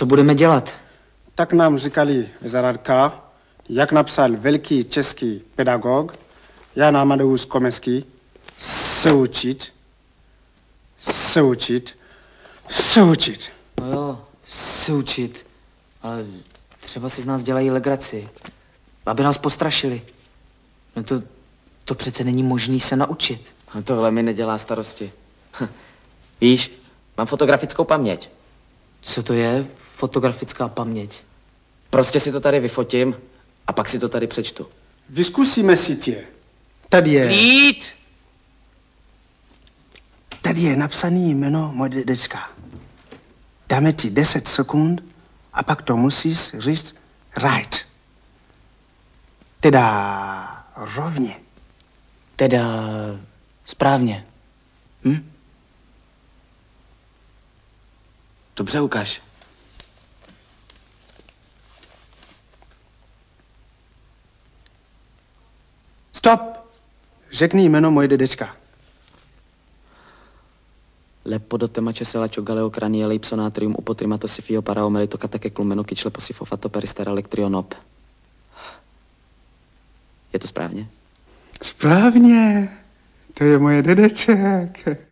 co budeme dělat? Tak nám říkali z Radka, jak napsal velký český pedagog Jan Amadeus Komenský, se učit. No jo, se učit. Ale třeba si z nás dělají legraci. Aby nás postrašili. No to přece není možný se naučit. A tohle mi nedělá starosti. Víš, mám fotografickou paměť. Co to je fotografická paměť? Prostě si to tady vyfotím a pak si to tady přečtu. Vyskusíme si tě. Tady je... Jít! Tady je napsaný jméno moje dědečka. Dáme ti 10 sekund a pak to musíš říct right. Teda rovně. Teda správně. Dobře, ukáž. Stop! Řekni jméno moje dědečka. Lepodotemače selačo galeo cranie leipsonatrium upotrimatosifio paraomelito katake klumeno kyčle posifofato peristera lectrionop. Je to správně? Správně. To je moje dědeček.